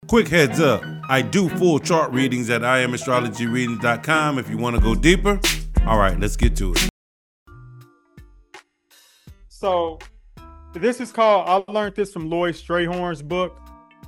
Quick heads up, I do full chart readings at IamAstrologyReadings.com if you want to go deeper. All right, let's get to it. So this is called, I learned this from Lloyd Strayhorn's book,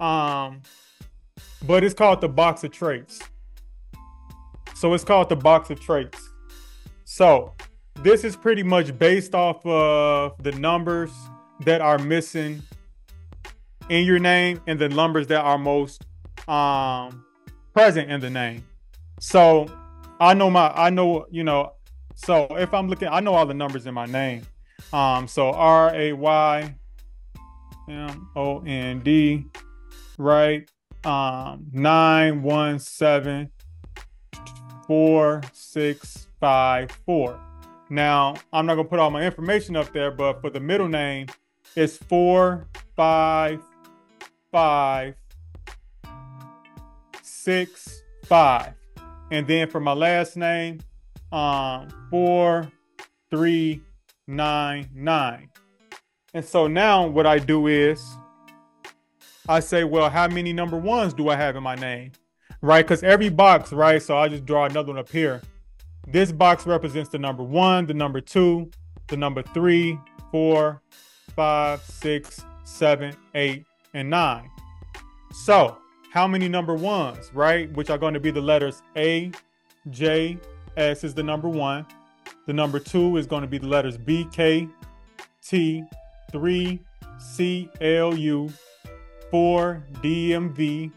but it's called The Box of Traits. So it's called The Box of Traits. So this is pretty much based off of the numbers that are missing in your name and the numbers that are most present in the name. So so if I'm looking, I know all the numbers in my name. So RAYMOND, right? 917465. Now, I'm not gonna put all my information up there, but for the middle name, it's 45565. And then for my last name, 4399. And so now what I do is I say, well, how many number ones do I have in my name? Right? Because every box, right? So I just draw another one up here. This box represents the number 1, the number 2, the number 3, 4, 5, 6, 7, 8, and 9. So how many number ones, right? Which are going to be the letters A, J, S is the number 1. The number 2 is going to be the letters B, K, T, 3, C, L, U, 4, D, M, V.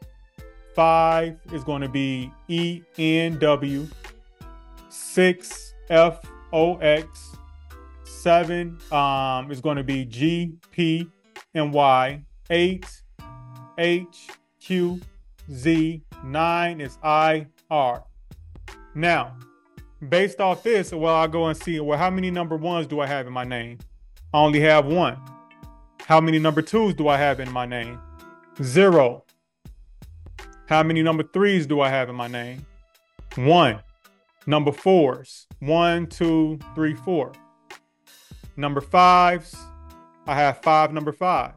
5 is going to be E, N, W. 6, F, O, X. 7 is going to be G, P, and Y. 8, H, Q, Z. 9 is I, R. Now, based off this, well, I'll go and see, well, how many number ones do I have in my name? I only have 1. How many number 2s do I have in my name? 0. How many number 3s do I have in my name? 1. Number 4s, 1, 2, 3, 4. Number 5s, I have 4 number 5s.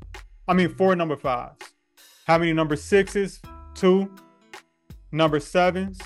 How many number 6s? 2. Number 7s,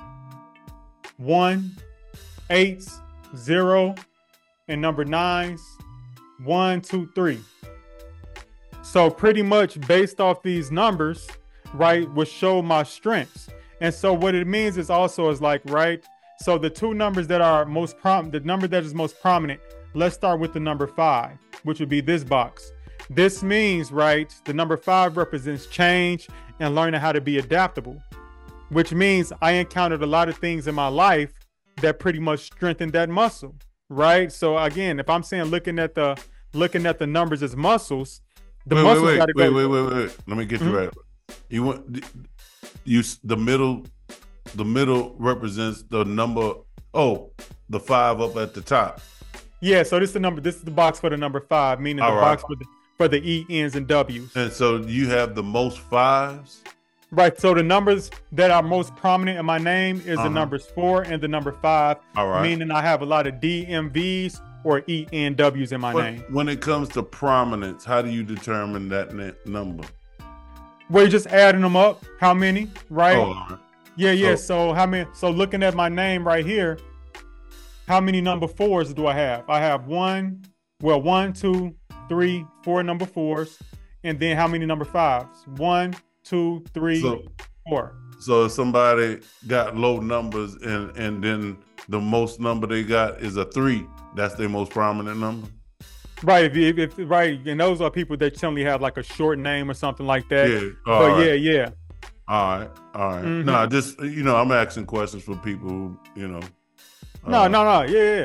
1. 8s, 0. And number 9s, 1, 2, 3. So pretty much based off these numbers, right, will show my strengths. And so what it means is also is like, right, so the two numbers that are most the number that is most prominent, let's start with the number 5, which would be this box. This means, right, the number 5 represents change and learning how to be adaptable, which means I encountered a lot of things in my life that pretty much strengthened that muscle, right? So again, if I'm saying looking at the numbers as muscles, the muscles got to go. Wait. Let me get you right. You want the middle represents the number. Oh, the 5 up at the top. Yeah. So this is the number. This is the box for the number 5, meaning the box for the E, N's, and W's. And so you have the most 5s. Right. So the numbers that are most prominent in my name is the numbers 4 and the number 5. All right. Meaning I have a lot of DMVs or ENWs in my name. When it comes to prominence, how do you determine that number? Well, you're just adding them up. How many? Right. Oh, all right. Yeah. So how many? So looking at my name right here, how many number 4s do I have? I have 1, 2, 3, 4 number 4s, and then how many number 5s? 1, 2, 3, 4. So if somebody got low numbers and then the most number they got is a 3, that's their most prominent number? Right, if right, and those are people that generally have like a short name or something like that. Yeah. Yeah. All right. Mm-hmm. No, just I'm asking questions for people who, No. Yeah. Yeah.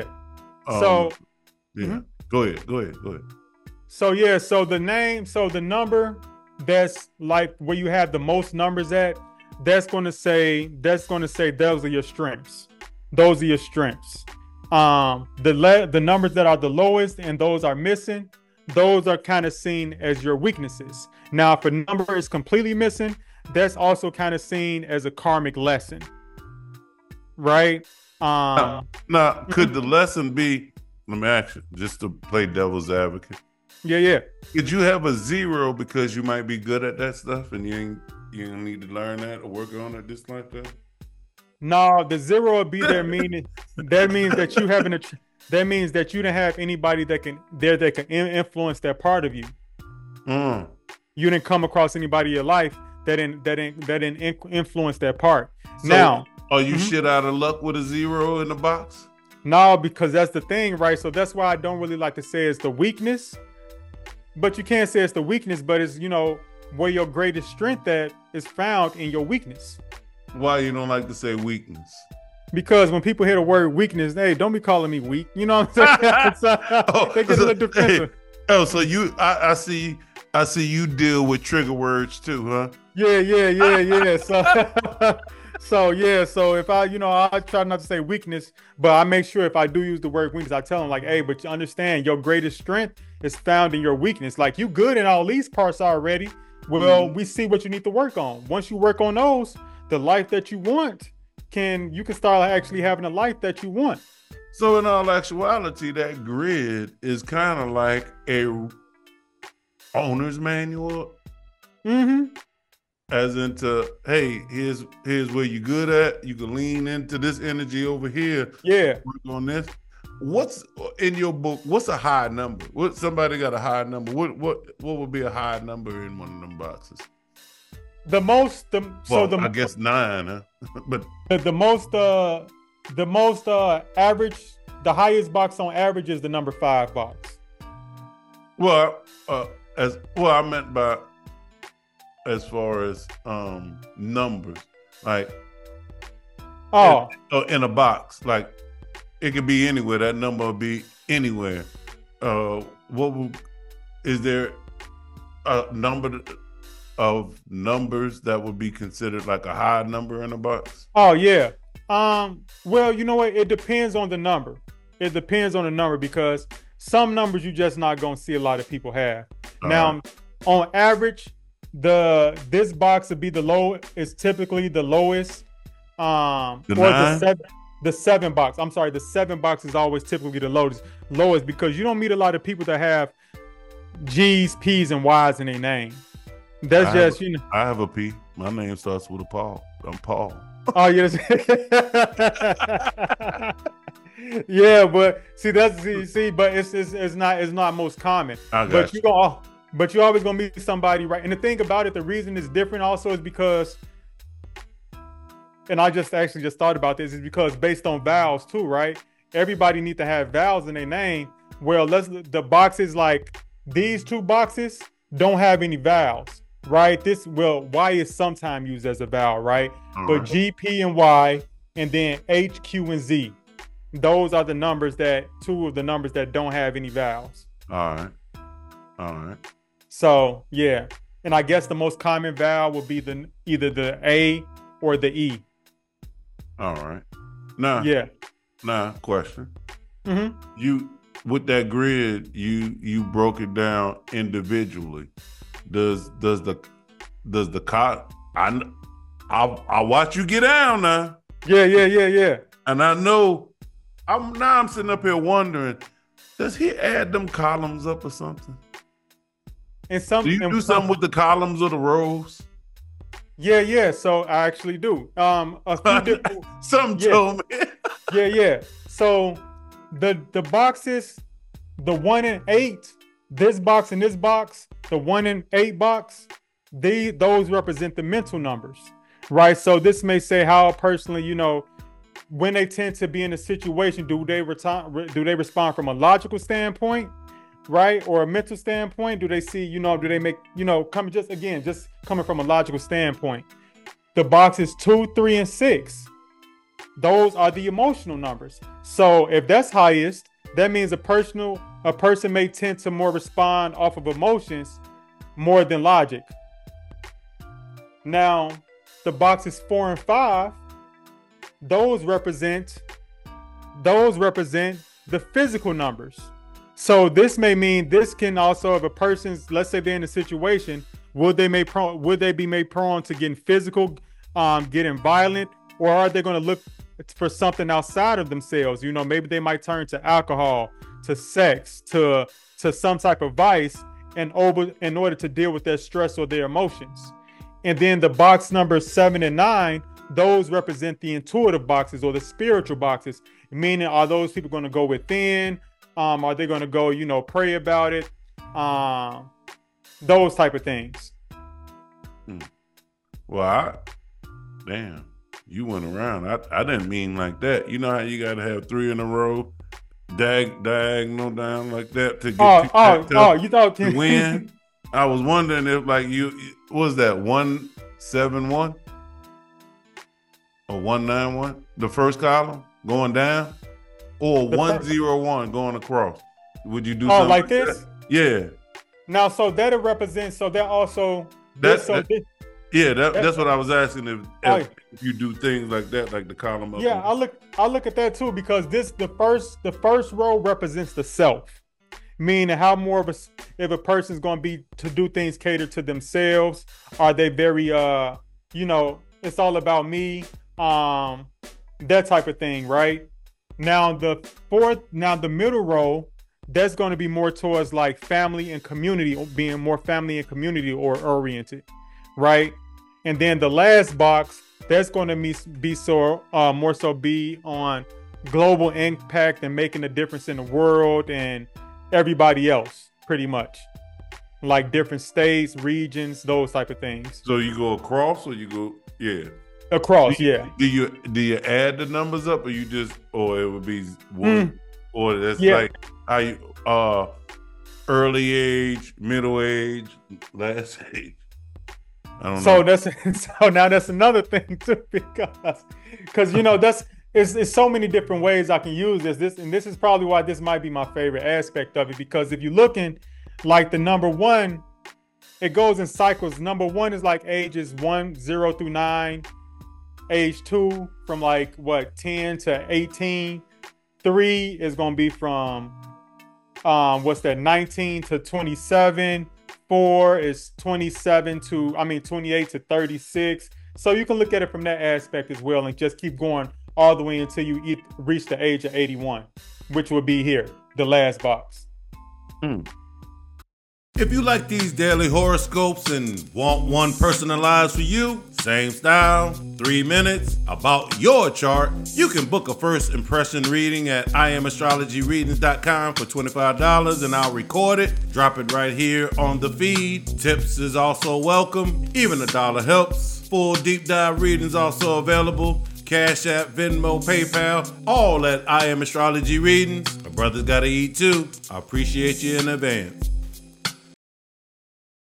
Go ahead. So the number that's like where you have the most numbers at, that's gonna say those are your strengths. Those are your strengths. The numbers that are the lowest and those are missing, those are kind of seen as your weaknesses. Now, if a number is completely missing, that's also kind of seen as a karmic lesson, right? Now, could the lesson be? Let me ask you, just to play devil's advocate. Yeah, yeah. Could you have a 0 because you might be good at that stuff and you don't need to learn that or work on it just like that? No, the 0 would be there meaning that means that you haven't that means that you don't have anybody that can influence that part of you. Mm. You didn't come across anybody in your life that didn't influence that part. So Now, are you shit out of luck with a 0 in the box? no, because that's the thing, right? So that's why I don't really like to say it's the weakness, but you can't say it's the weakness, but it's where your greatest strength that is found in your weakness. Why you don't like to say weakness? Because when people hear the word weakness, hey, don't be calling me weak. You know what I'm saying? They get a little defensive. So I see you deal with trigger words too, huh? Yeah. So if I try not to say weakness, but I make sure if I do use the word weakness, I tell them like, hey, but you understand your greatest strength is found in your weakness. Like you good in all these parts already. Well, we see what you need to work on. Once you work on those, the life that you want you can start actually having a life that you want. So in all actuality, that grid is kind of like a owner's manual. Mm-hmm. As into, hey, here's where you're good at. You can lean into this energy over here. Yeah. Work on this. What's in your book? What's a high number? What somebody got a high number? What would be a high number in one of them boxes? I guess 9, huh? But the most average, the highest box on average is the number 5 box. Well, I meant by as far as numbers, like in a box, like it could be anywhere. That number will be anywhere. Is there a number of numbers that would be considered like a high number in a box? Oh yeah. Well, you know what? It depends on the number. It depends on the number because some numbers you just not gonna see a lot of people have. Now, on average, this box would be is typically the lowest. The 7 box. I'm sorry, the 7 box is always typically the lowest because you don't meet a lot of people that have G's, P's, and Y's in their name. That's I have a P. My name starts with a Paul. I'm Paul. Oh yes. Yeah, but but it's not most common. But you always gonna meet somebody, right? And the thing about it, the reason it's different also is because, and I just thought about this, is because based on vowels too, right? Everybody need to have vowels in their name. Well, the boxes like these 2 boxes don't have any vowels, right? Y is sometimes used as a vowel, right? But G, P, and Y, and then H, Q, and Z. Those are the numbers 2 of the numbers that don't have any vowels. All right. So yeah, and I guess the most common vowel would be either the A or the E. All right. Now, question. Mm-hmm. You with that grid, you broke it down individually. Does the I watch you get down now. Yeah. And I know I'm sitting up here wondering, does he add them columns up or something? Do you do something with the columns or the rows? Yeah. So I actually do. A few different. Something told me. Yeah. So the boxes, the 1 and 8, this box and this box, the 1 and 8 box, those represent the mental numbers, right? So this may say how personally, when they tend to be in a situation, do they respond from a logical standpoint, right, or a mental standpoint? Do they see, do they make, just coming from a logical standpoint? The boxes 2, 3, and 6, those are the emotional numbers. So if that's highest, that means a person may tend to more respond off of emotions more than logic. Now, the boxes 4 and 5, those represent the physical numbers. So this may mean this can also, if a person's, let's say they're in a situation, would they be made prone to getting physical, getting violent, or are they going to look for something outside of themselves? Maybe they might turn to alcohol, to sex, to to some type of vice in order to deal with their stress or their emotions. And then the box number 7 and 9, those represent the intuitive boxes or the spiritual boxes, meaning are those people going to go within? Are they going to go, pray about it? Those type of things. Well, damn, you went around. I didn't mean like that. You know how you got to have 3 in a row, diagonal down like that to get you thought to win. I was wondering if was that 171 or 191, the first column going down, or 101 going across. Would you do something like this? That? Yeah. Now, so that'll represent. So that also. That's what I was asking. If you do things like that, like the column up. Yeah, I look at that too, because the first row represents the self, meaning how more of if a person's going to be to do things catered to themselves. Are they very it's all about me, that type of thing, right? Now the middle row, that's going to be more towards like family and community, being more family and community oriented, right? And then the last box, that's going to be more so be on global impact and making a difference in the world and everybody else, pretty much, like different states, regions, those type of things. So you go across, or you go across? Do you add the numbers up, or or it would be one, or that's like how you early age, middle age, last age. I don't know. Now that's another thing too, because it's so many different ways I can use this, and this is probably why this might be my favorite aspect of it, because if you're looking like the number 1, it goes in cycles. Number 1 is like ages 0 through 9, age 2 from 10 to 18. 3 is going to be from 19 to 27. 4 is 28 to 36. So you can look at it from that aspect as well, and just keep going all the way until you reach the age of 81, which would be here, the last box. If you like these daily horoscopes and want one personalized for you, same style, 3 minutes, about your chart, you can book a first impression reading at IamAstrologyReadings.com for $25, and I'll record it, drop it right here on the feed. Tips is also welcome, even $1 helps. Full deep dive readings also available. Cash App, Venmo, PayPal, all at I Am Astrology Readings. My brother's gotta eat too. I appreciate you in advance.